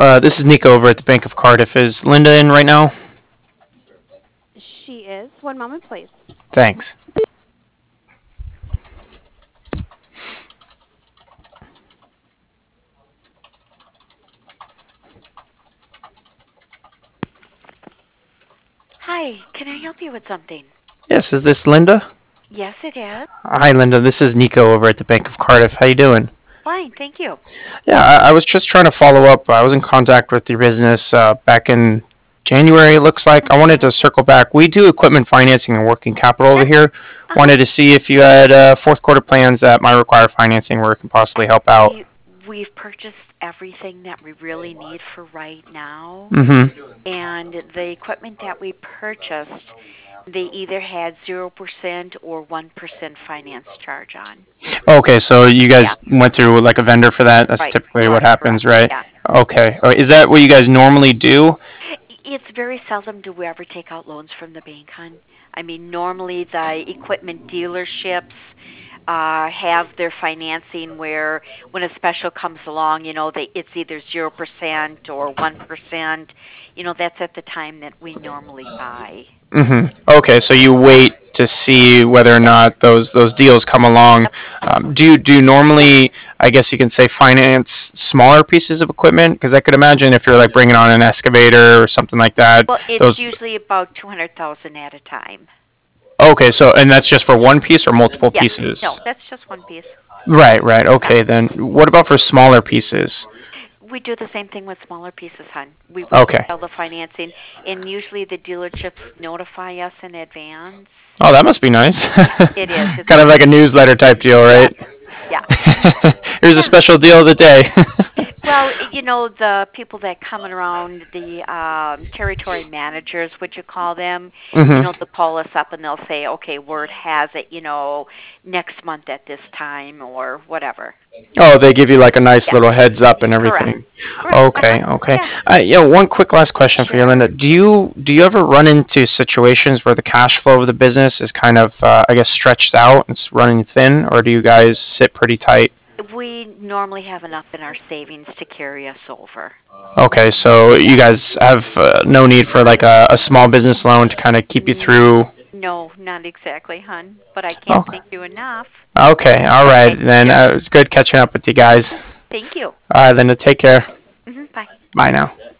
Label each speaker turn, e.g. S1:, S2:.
S1: This is Nico over at the Bank of Cardiff. Is Linda in right now?
S2: She is. One moment, please.
S1: Thanks.
S3: Hi, can I help you with something?
S1: Yes, is this Linda?
S3: Yes, it is.
S1: Hi, Linda. This is Nico over at the Bank of Cardiff. How you doing?
S3: Fine, thank you.
S1: Yeah, I was just trying to follow up. I was in contact with your business back in January, it looks like. I wanted to circle back. We do equipment financing and working capital over
S3: Yep.
S1: here.
S3: Uh-huh.
S1: Wanted to see if you had fourth quarter plans that might require financing where it can possibly help out.
S3: We've purchased everything that we really need for right now,
S1: Mm-hmm.
S3: and the equipment that we purchased, they either had 0% or 1% finance charge on.
S1: Okay, so you
S3: Yeah,
S1: guys went through like a vendor for that. That's
S3: right.
S1: typically
S3: You
S1: what
S3: are
S1: happens,
S3: correct.
S1: right?
S3: Yeah.
S1: Okay. Is that what you guys normally do?
S3: It's very seldom do we ever take out loans from the bank, hon. I mean, normally the equipment dealerships have their financing where when a special comes along, it's either 0% or 1%. That's at the time that we normally buy.
S1: Mm-hmm. Okay, so you wait to see whether or
S3: Yep,
S1: not those deals come along.
S3: yep.
S1: Do you normally, I guess you can say, finance smaller pieces of equipment? Because I could imagine if you're like bringing on an excavator or something like that,
S3: Well, it's
S1: those.
S3: usually about 200,000 at a time.
S1: Okay, so and that's just for one piece or multiple
S3: Yes. No,
S1: pieces?
S3: that's just one piece.
S1: Right, right.
S3: Yeah.
S1: Okay, then what about for smaller pieces?
S3: We do the same thing with smaller pieces, hon. We wait
S1: Okay.
S3: until the financing, and usually the dealerships notify us in advance.
S1: Oh, that must be nice.
S3: It is. It's
S1: Kind of
S3: very
S1: like a
S3: nice.
S1: newsletter type deal,
S3: Yeah.
S1: right?
S3: Yeah.
S1: Here's a
S3: Yeah.
S1: special deal of the day.
S3: Well, the people that come around, the territory managers, what you call them,
S1: Hmm.
S3: they'll call us up and they'll say, okay, word has it, next month at this time or whatever.
S1: Oh, they give you like a nice
S3: Yeah,
S1: little heads up and
S3: correct.
S1: everything.
S3: Right. Uh-huh.
S1: Okay, okay.
S3: Yeah,
S1: One quick last question for you,
S3: sure.
S1: Linda. Do you ever run into situations where the cash flow of the business is kind of, I guess, stretched out, it's running thin, or do you guys sit pretty tight?
S3: We normally have enough in our savings to carry us over.
S1: Okay, so you
S3: Yeah.
S1: guys have no need for like a small business loan to kind of keep you
S3: Mm,
S1: through.
S3: no, not exactly, hon, but I can't
S1: Okay.
S3: thank you enough.
S1: Okay, all right.
S3: Okay,
S1: Then
S3: sure.
S1: it's good catching up with you guys.
S3: Thank you.
S1: All right, Linda, take care.
S3: Bye.
S1: Bye now.